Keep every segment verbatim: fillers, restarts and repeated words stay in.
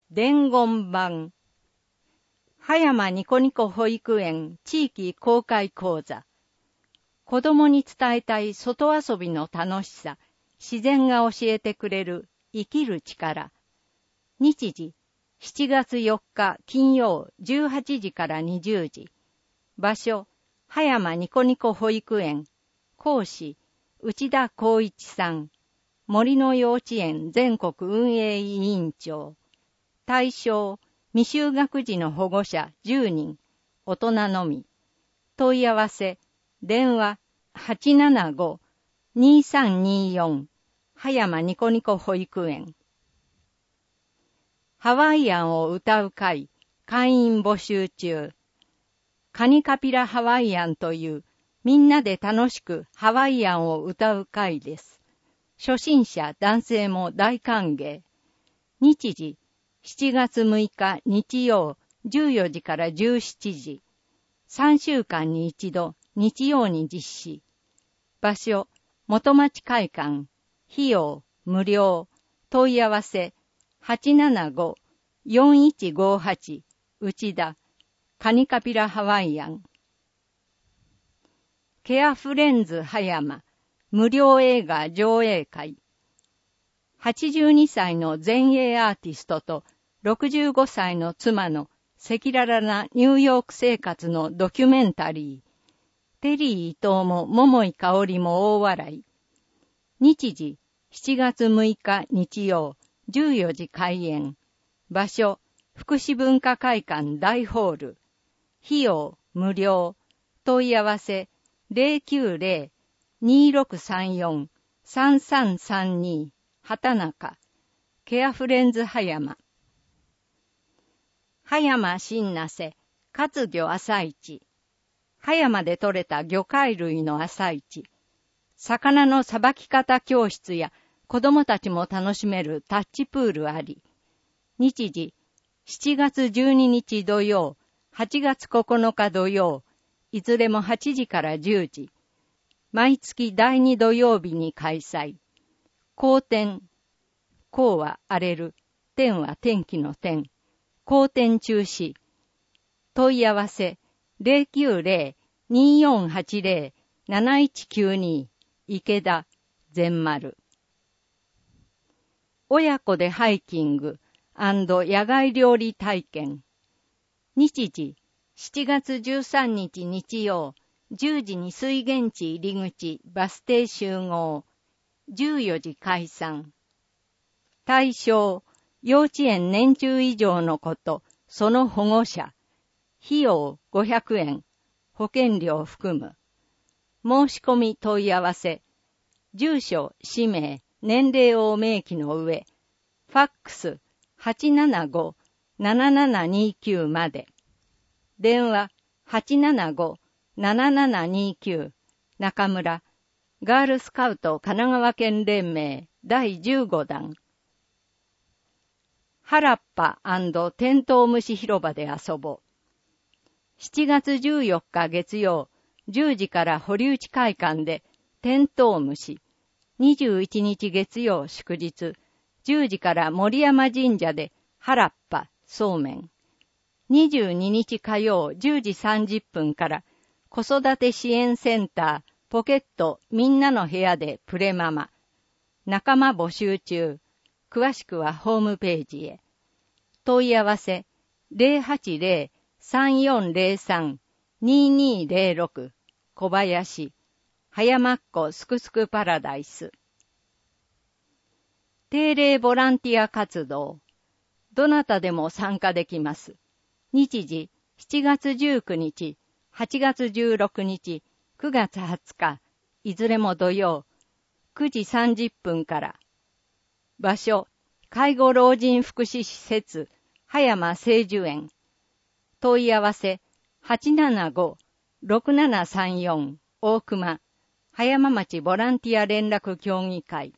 伝言版。葉山ニコニコ保育園地域公開講座。子供に伝えたい外遊びの楽しさ、自然が教えてくれる生きる力。日時、しちがつよっか金曜じゅうはちじからにじゅうじ。場所、葉山ニコニコ保育園。講師、内田光一さん。森の幼稚園全国運営委員長。対象、未就学児の保護者じゅうにん、大人のみ。問い合わせ、電話 はちななご にさんによん 葉山ニコニコ保育園。ハワイアンを歌う会、会員募集中。カニカピラハワイアンというみんなで楽しくハワイアンを歌う会です。初心者男性も大歓迎。日時、しちがつむいか日曜じゅうよじからじゅうしちじ。さんしゅうかんに一度日曜に実施。場所、元町会館。費用、無料。問い合わせ、はちななご よんいちごはち 内田。カニカピラハワイアン。ケアフレンズ葉山。無料映画上映会。はちじゅうにさいの前衛アーティストとろくじゅうごさいの妻の赤裸々なニューヨーク生活のドキュメンタリー。テリー伊藤も桃井香織も大笑い。日時、しちがつむいか日曜じゅうよじ開演。場所、福祉文化会館大ホール。費用、無料。問い合わせ、ゼロきゅうゼロ にろくさんよん さんさんさんに 畑中。ケアフレンズ葉山。葉山新名瀬、活魚朝市。葉山で採れた魚介類の朝市。魚のさばき方教室や子供たちも楽しめるタッチプールあり。日時、しちがつじゅうににち土曜、はちがつここのか土曜、いずれもはちじからじゅうじ。毎月だいに土曜日に開催。好天。好は荒れる。天は天気の天。好天中止。問い合わせ、ゼロきゅうゼロ によんはちゼロ なないちきゅうに 池田、善丸。親子でハイキング&野外料理体験。日時、しちがつじゅうさんにち日曜、じゅうじに水源地入り口バス停集合。じゅうよじ解散。対象、幼稚園年中以上の子とその保護者。費用ごひゃくえん。保険料含む。申し込み問い合わせ。住所、氏名、年齢を明記の上。ファックス はちななご ななななにきゅう まで。電話 はちななご ななななにきゅう 中村。ガールスカウト神奈川県連盟だいじゅうごだん。原っぱ&テントウムシ広場で遊ぼう。しちがつじゅうよっか月曜、じゅうじから堀内会館でテントウムシ。にじゅういちにち月曜祝日、じゅうじから森山神社で原っぱそうめん。にじゅうににち火曜じゅうじさんじゅっぷんから子育て支援センターポケットみんなの部屋でプレママ。仲間募集中。詳しくはホームページへ。問い合わせ ゼロはちゼロ さんよんゼロさん ににゼロろく 小林。葉山っ子すくすくパラダイス。定例ボランティア活動。どなたでも参加できます。日時、しちがつじゅうくにち、はちがつじゅうろくにち、くがつはつか、いずれも土曜、くじさんじゅっぷんから。場所、介護老人福祉施設、葉山聖樹園。問い合わせ、はちななご ろくななさんよん 大熊、葉山町ボランティア連絡協議会。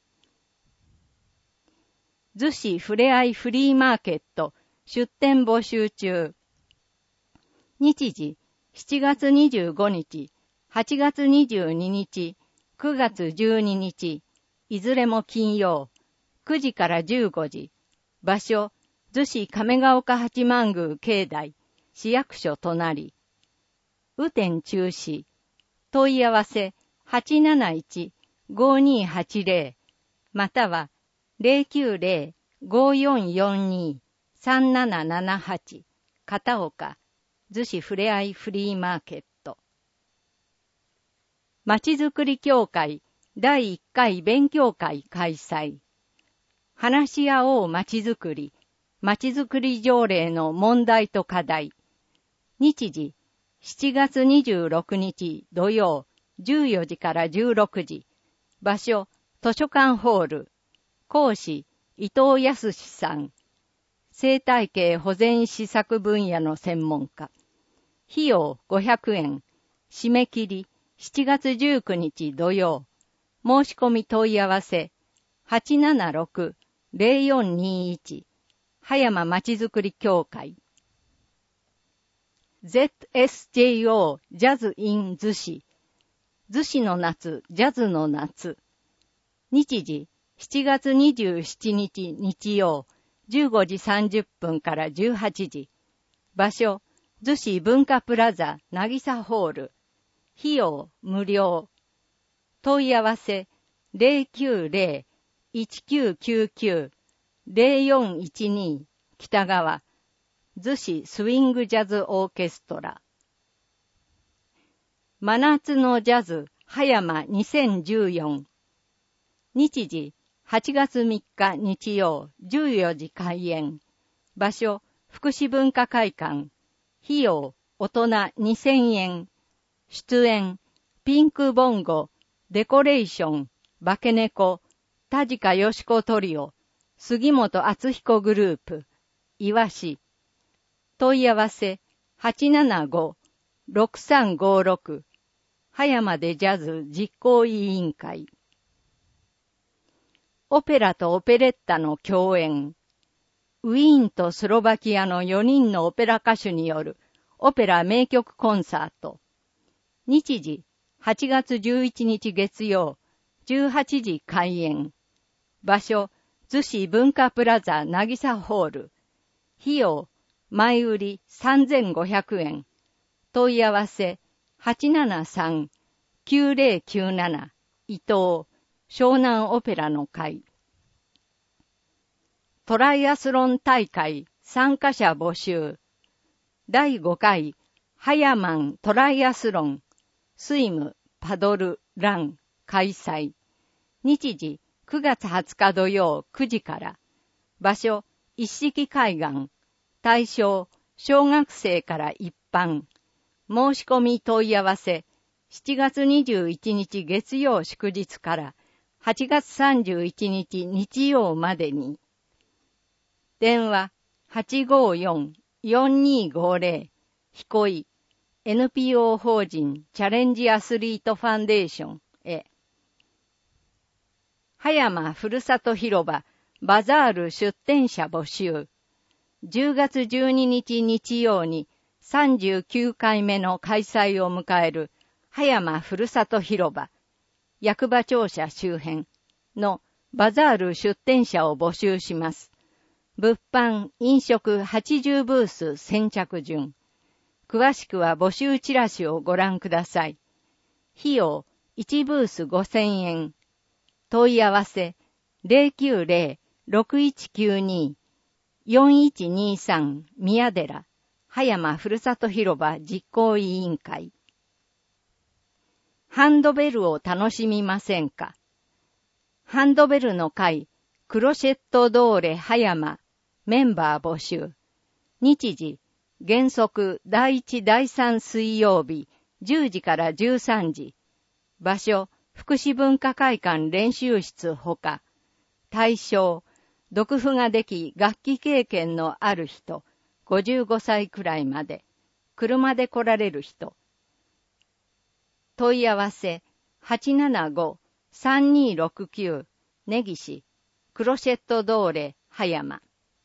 逗子ふれあいフリーマーケット、出店募集中。日時、しちがつにじゅうごにち、はちがつにじゅうににち、くがつじゅうににち、いずれも金曜、くじからじゅうごじ。場所、 逗子亀ヶ丘八幡宮境内、市役所隣。雨天中止。問い合わせ はちなないち ごーにーはちぜろ または ゼロきゅうゼロ ごーよんよんに さんななななはち 片岡、逗子ふれあいフリーマーケット。まちづくり協会だいいっかい勉強会開催。話し合おうまちづくり、まちづくり条例の問題と課題。日時、しちがつにじゅうろくにち土曜、じゅうよじからじゅうろくじ。場所、図書館ホール。講師、伊藤康さん。生態系保全施策分野の専門家。費用ごひゃくえん。締め切り、しちがつじゅうくにち土曜。申し込み問い合わせ、はちななろく ゼロよんにいち。葉山まちづくり協会。ゼットエスジェイオー ジャズイン逗子。逗子の夏、ジャズの夏。日時、しちがつにじゅうしちにち日曜、じゅうごじさんじゅっぷんからじゅうはちじ。場所、逗子文化プラザなぎさホール。費用無料。問い合わせ ゼロきゅうゼロ いちきゅうきゅうきゅう ゼロよんいちに 北川逗子スウィングジャズオーケストラ。真夏のジャズ葉山にせんじゅうよん。日時はちがつみっか日曜じゅうよじ開演。場所福祉文化会館。費用大人にせんえん。出演ピンクボンゴ、デコレーション、化け猫、田近よしこトリオ、杉本敦彦グループ、岩市。問い合わせ はちななご ろくさんごろく 葉山でジャズ実行委員会。オペラとオペレッタの共演。ウィーンとスロバキアのよにんのオペラ歌手によるオペラ名曲コンサート。日時はちがつじゅういちにち月曜じゅうはちじ開演。場所逗子文化プラザなぎさホール。費用前売りさんぜんごひゃくえん。問い合わせ はちななさん きゅうゼロきゅうなな 伊藤湘南オペラの会。トライアスロン大会参加者募集。だいごかい葉山トライアスロンスイムパドルラン開催。日時くがつはつか土曜くじから。場所一色海岸。対象小学生から一般。申し込み問い合わせしちがつにじゅういちにち月曜祝日からはちがつさんじゅういちにち日曜までに。電話 はちごよん よんにごゼロ ひこい エヌピーオー 法人チャレンジアスリートファンデーションへ。葉山ふるさと広場バザール出店者募集。じゅうがつじゅうににち日曜にさんじゅうきゅうかいめの開催を迎える葉山ふるさと広場役場庁舎周辺のバザール出店者を募集します。物販、飲食はちじゅうブース先着順。詳しくは募集チラシをご覧ください。費用いちブースごせんえん。問い合わせ ゼロきゅうゼロ ろくいちきゅうに よんいちにさん 宮寺葉山ふるさと広場実行委員会。ハンドベルを楽しみませんか？ハンドベルの会クロシェットドーレ葉山メンバー募集。日時原則だいいちだいさん水曜日じゅうじからじゅうさんじ。場所福祉文化会館練習室ほか。対象読譜ができ楽器経験のある人ごじゅうごさいくらいまで。車で来られる人。問い合わせ はちななご さんにろくきゅう 根岸クロシェットドーレ葉山。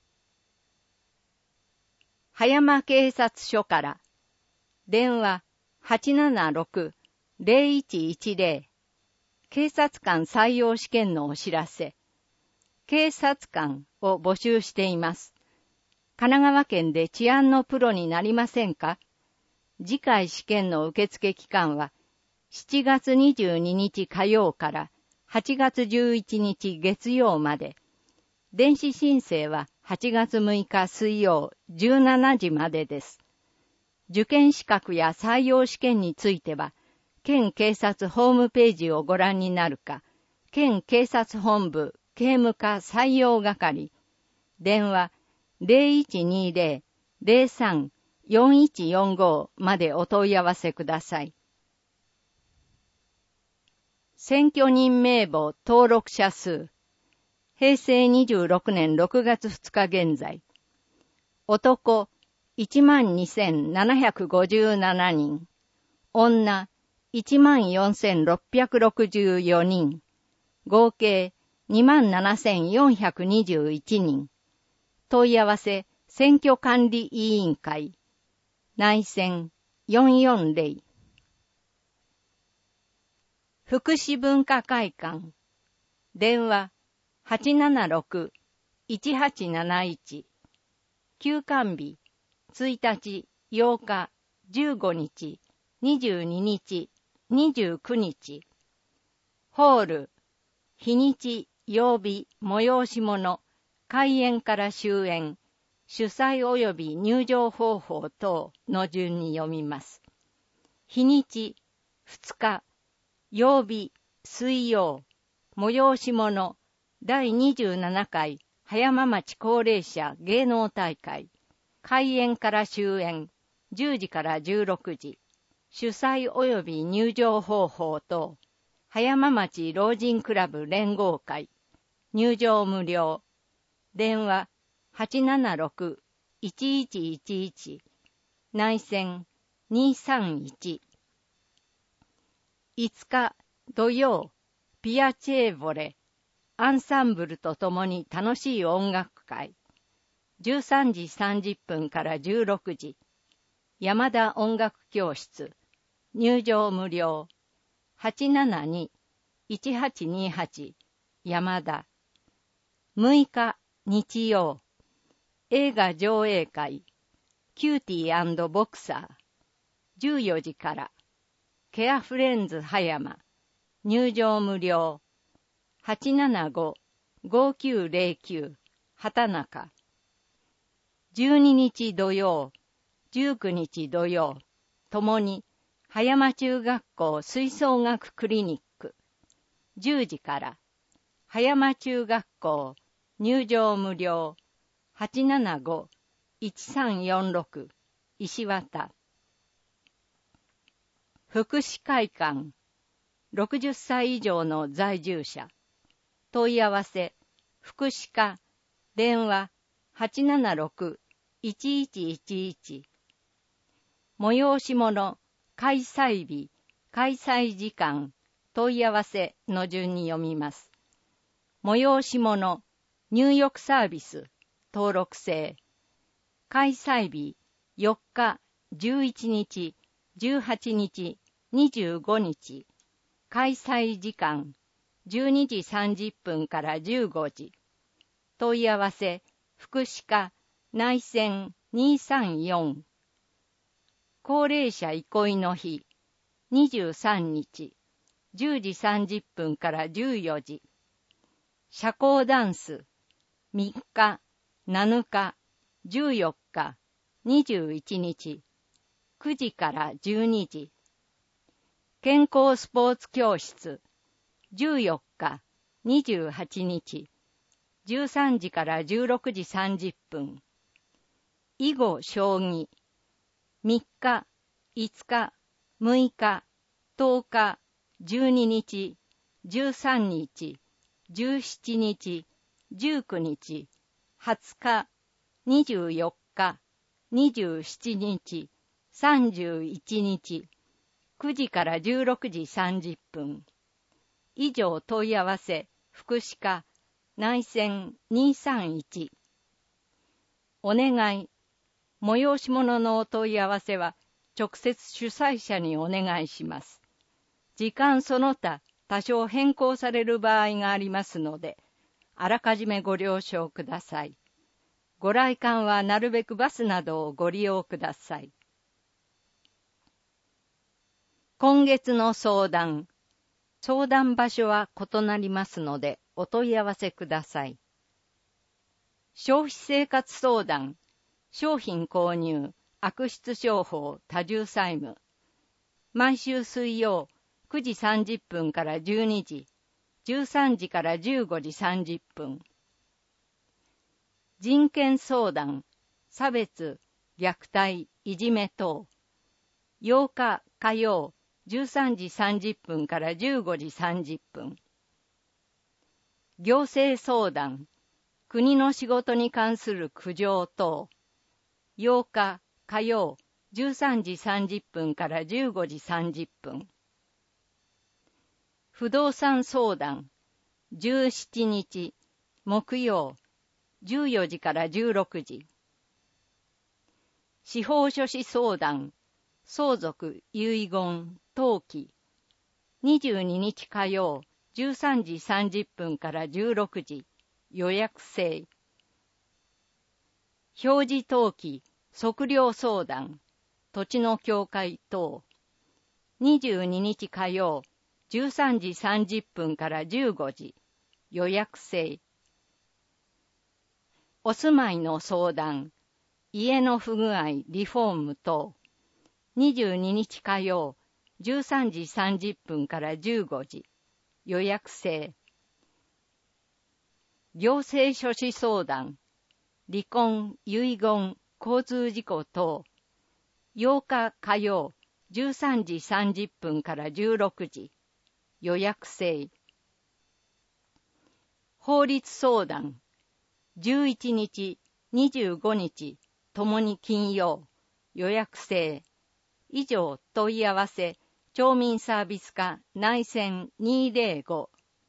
葉山警察署から。電話 はちななろく ゼロいちいちゼロ。警察官採用試験のお知らせ。警察官を募集しています。 神奈川県で治安のプロになりませんか？次回試験の受付期間はしちがつにじゅうににち火曜からはちがつじゅういちにち月曜まで。電子申請ははちがつむいか水曜じゅうしちじまでです。受験資格や採用試験については、県警察ホームページをご覧になるか、県警察本部警務課採用係、電話 ゼロいちにゼロ ゼロさん よんいちよんご までお問い合わせください。選挙人名簿登録者数、へいせいにじゅうろくねんろくがつふつか現在、男 いちまんにせんななひゃくごじゅうななにん、女 いちまんよんせんろっぴゃくろくじゅうよにん、合計 にまんななせんよんひゃくにじゅういちにん、問い合わせ選挙管理委員会、内線よんよんゼロ、福祉文化会館、電話 はちななろく いちはちなないち、休館日ついたち、ようか、じゅうごにち、にじゅうににち、にじゅうくにち、ホール、日にち、曜日、催し物、開演から終演、主催及び入場方法等の順に読みます。日にち、ふつか、曜日、水曜、催し物、だいにじゅうななかい葉山町高齢者芸能大会、開演から終演、じゅうじからじゅうろくじ、主催及び入場方法等、葉山町老人クラブ連合会、入場無料、電話 はちななろく いちいちいちいち、内線にさんいち、いつか土曜、ピアチェーボレ、アンサンブルとともに楽しい音楽会、じゅうさんじさんじゅっぷんからじゅうろくじ、山田音楽教室、入場無料、はちななに いちはちにはち、山田。むいか日曜、映画上映会、キューティー&ボクサー、じゅうよじから、ケアフレンズ葉山、入場無料、はちななご ごきゅうゼロきゅう、畑中。じゅうににち土曜、じゅうくにち土曜、ともに、葉山中学校吹奏楽クリニック、じゅうじから、葉山中学校、入場無料、はちななご いちさんよんろく、石綿。福祉会館、ろくじゅっさい以上の在住者、問い合わせ、福祉課、電話 はちななろく いちいちいちいち、催し物、開催日、開催時間、問い合わせの順に読みます。催し物、入浴サービス、登録制。開催日、よっか、じゅういちにち、じゅうはちにち、にじゅうごにち。開催時間、じゅうにじさんじゅっぷんからじゅうごじ。問い合わせ、福祉課、内線にさんよん。高齢者憩いの日、にじゅうさんにち、じゅうじさんじゅっぷんからじゅうよじ。社交ダンス、みっか、なのか、じゅうよっか、にじゅういちにち、くじからじゅうにじ。健康スポーツ教室、じゅうよっか、にじゅうはちにち、じゅうさんじからじゅうろくじさんじゅっぷん。囲碁将棋、みっか、いつか、むいか、とおか、じゅうににち、じゅうさんにち、じゅうしちにち、じゅうくにち、はつか、にじゅうよっか、にじゅうしちにち、さんじゅういちにち、くじからじゅうろくじさんじゅっぷん。以上問い合わせ、福祉課、内線にさんいち。お願い。催し物のお問い合わせは、直接主催者にお願いします。時間その他、多少変更される場合がありますので、あらかじめご了承ください。 ご来館はなるべくバスなどをご利用ください。今月の相談。相談場所は異なりますのでお問い合わせください。消費生活相談。商品購入、悪質商法、多重債務。毎週水曜くじさんじゅっぷんからじゅうにじ、じゅうさんじからじゅうごじさんじゅっぷん。人権相談、差別、虐待、いじめ等。ようか火曜じゅうさんじさんじゅっぷんからじゅうごじさんじゅっぷん。行政相談、国の仕事に関する苦情等。ようか火曜じゅうさんじさんじゅっぷんからじゅうごじさんじゅっぷん。不動産相談、じゅうしちにち木曜じゅうよじからじゅうろくじ。司法書士相談、相続、遺言、登記。にじゅうににち火曜じゅうさんじさんじゅっぷんからじゅうろくじ。予約制。表示登記、測量相談、土地の境界等。にじゅうににち火曜じゅうさんじさんじゅっぷんからじゅうごじ。予約制。お住まいの相談、家の不具合、リフォーム等。にじゅうににち火曜じゅうさんじさんじゅっぷんからじゅうごじ。予約制。行政書士相談、離婚、遺言、交通事故等。ようか火曜じゅうさんじさんじゅっぷんからじゅうろくじ。予約制。法律相談、じゅういちにち、にじゅうごにち、ともに金曜。予約制。以上問い合わせ、町民サービス課内線にーぜろご。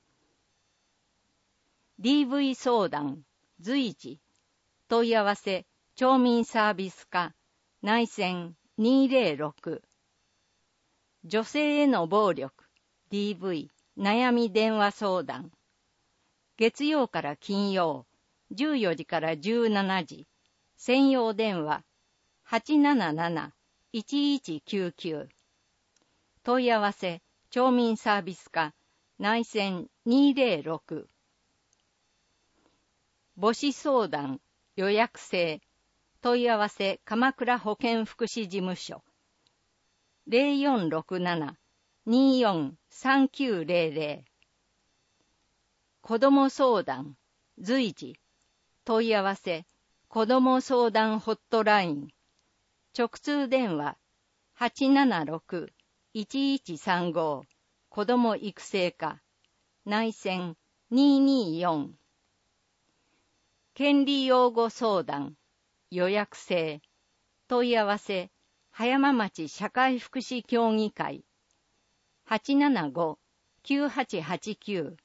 ディーブイ 相談、随時。問い合わせ、町民サービス課内線にーぜろろく。女性への暴力、ディーブイ、悩み電話相談。月曜から金曜、じゅうよじからじゅうしちじ。専用電話、はちなななな、いちいちきゅうきゅう。問い合わせ、町民サービス課内線にーぜろろく。母子相談、予約制。問い合わせ、鎌倉保健福祉事務所。ゼロよんろくなな、にーよんさんきゅうゼロゼロ。子ども相談、随時。問い合わせ、子ども相談ホットライン。直通電話、はちななろく、いちいちさんご。子ども育成課。内線にーにーよん。権利擁護相談、予約制。問い合わせ、葉山町社会福祉協議会。はちななご、きゅうはちはちきゅう。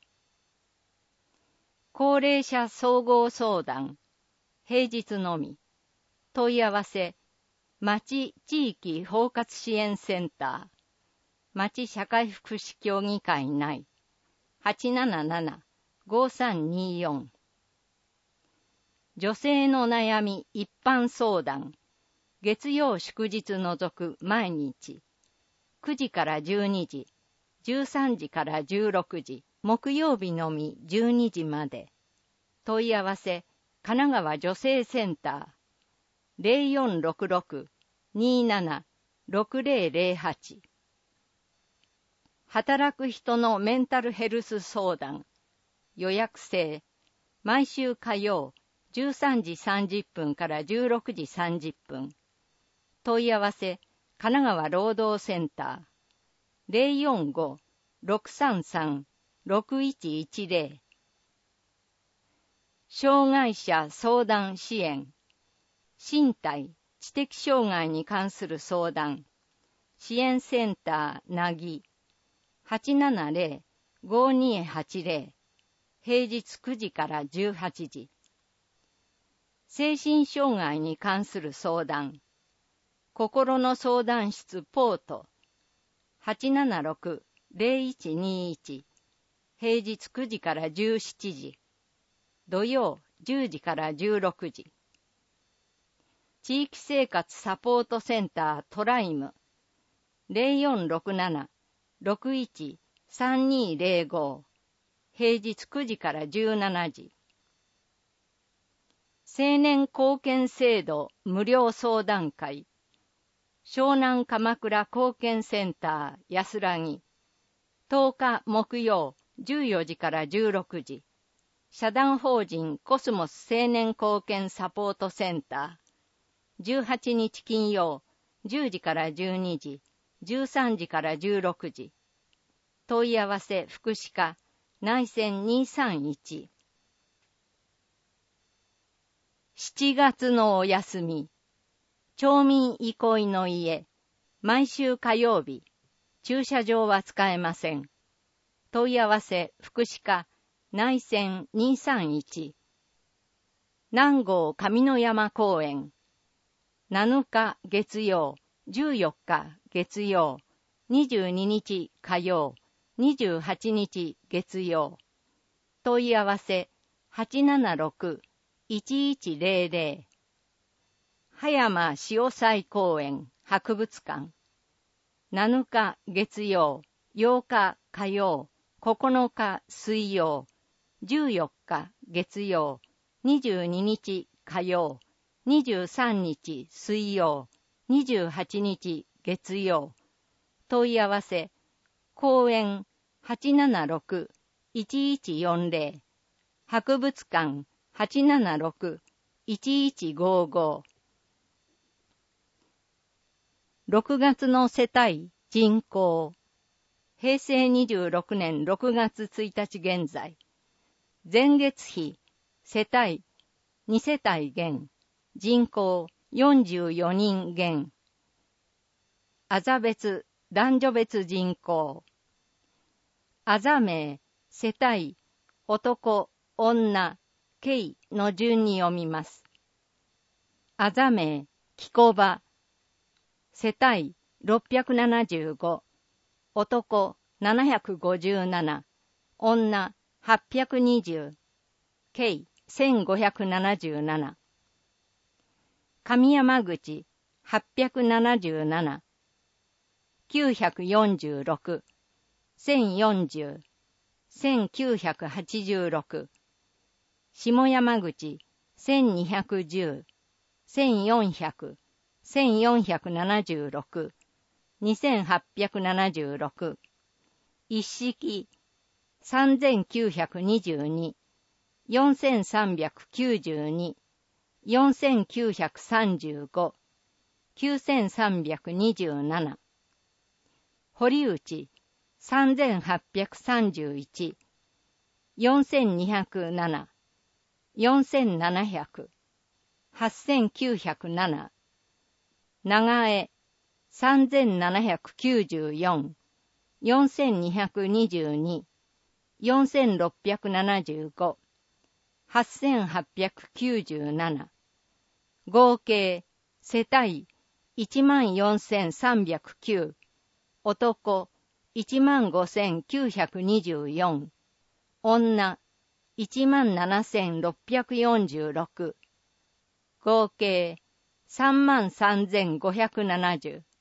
高齢者総合相談、平日のみ。問い合わせ、町地域包括支援センター。町社会福祉協議会内。はちなななな、ごさんにーよん。女性の悩み一般相談。月曜祝日除く毎日。くじからじゅうにじ、じゅうさんじからじゅうろくじ、木曜日のみじゅうにじまで。問い合わせ、神奈川女性センター。ゼロよんろくろく、にーなな、ろくゼロゼロはち。働く人のメンタルヘルス相談。予約制。毎週火曜、じゅうさんじさんじゅっぷんからじゅうろくじさんじゅっぷん。問い合わせ、神奈川労働センター。ゼロよんご、ろくさんさん、ろくいちいちゼロ。障害者相談支援。身体、知的障害に関する相談。支援センターなぎ。はちななゼロ、ごにはちゼロ。平日くじからじゅうはちじ。精神障害に関する相談。心の相談室ポート。はちななろく、ゼロいちにいち。平日くじからじゅうしちじ。土曜じゅうじからじゅうろくじ。 地域生活サポートセンタートライム ゼロよんろくなな ろくいち さんにーゼロご 平日くじからじゅうしちじ。青年貢献制度無料相談会湘南鎌倉貢献センター安らぎとおか木曜じゅうよじからじゅうろくじ。社団法人コスモス青年貢献サポートセンターじゅうはちにち金曜じゅうじからじゅうにじ、じゅうさんじからじゅうろくじ。問い合わせ福祉課内線にさんいち。しちがつのお休み町民憩いの家毎週火曜日駐車場は使えません。問い合わせ福祉課内線にさんいち。南郷上野山公園なのか月曜、じゅうよっか月曜、にじゅうににち火曜、にじゅうはちにち月曜。問い合わせはちななろく いちいちゼロゼロ。葉山潮祭公園博物館なのか月曜、ようか火曜、ここのか水曜、じゅうよっか月曜、にじゅうににち火曜、にじゅうさんにち水曜、にじゅうはちにち月曜。問い合わせ公園はちななろく いちいちよんゼロ。博物館はちななろく いちいちごご。ろくがつの世帯人口へいせいにじゅうろくねんろくがつついたち現在前月比世帯にせたい減人口よんじゅうよにん減あざ別男女別人口あざ名世帯男女計の順に読みます。あざ名きこば世帯ろっぴゃくななじゅうご男ななひゃくごじゅうなな女はっぴゃくにじゅう計せんごひゃくななじゅうなな上山口はっぴゃくななじゅうななきゅうひゃくよんじゅうろくせんよんじゅうせんきゅうひゃくはちじゅうろく下山口せんにひゃくじゅうせんよんひゃくせんよんひゃくななじゅうろくにせんはっぴゃくななじゅうろく一式さんぜんきゅうひゃくにじゅうによんせんさんびゃくきゅうじゅうによんせんきゅうひゃくさんじゅうごきゅうせんさんびゃくにじゅうなな堀内さんぜんはっぴゃくさんじゅういちよんせんにひゃくななよんせんななひゃくはっせんきゅうひゃくなな長江さんぜんななひゃくきゅうじゅうよんよんせんにひゃくにじゅうによんせんろっぴゃくななじゅうごはっせんはっぴゃくきゅうじゅうなな合計世帯いちまんよんせんさんびゃくきゅう男いちまんごせんきゅうひゃくにじゅうよん女いちまんななせんろっぴゃくよんじゅうろく合計さんまんさんぜんごひゃくななじゅう。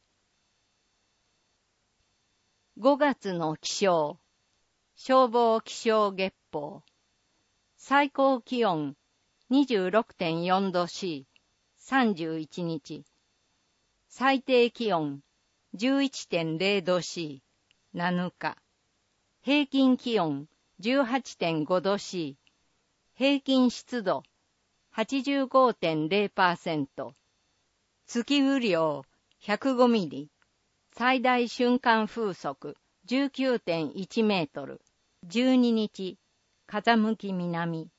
ごがつの気象消防気象月報最高気温 にじゅうろくてんよんど C さんじゅういちにち最低気温 じゅういちてんゼロど C なのか平均気温 じゅうはちてんごど C 平均湿度 はちじゅうごてんゼロパーセント 月雨量ひゃくごミリ最大瞬間風速 じゅうきゅうてんいちメートルじゅうににち風向き南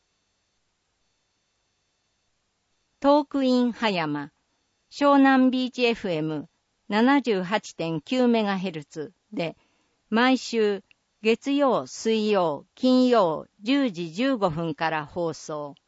トークイン葉山湘南ビーチ エフエムななじゅうはちてんきゅうメガヘルツ で毎週月曜、水曜、金曜じゅうじじゅうごふんから放送。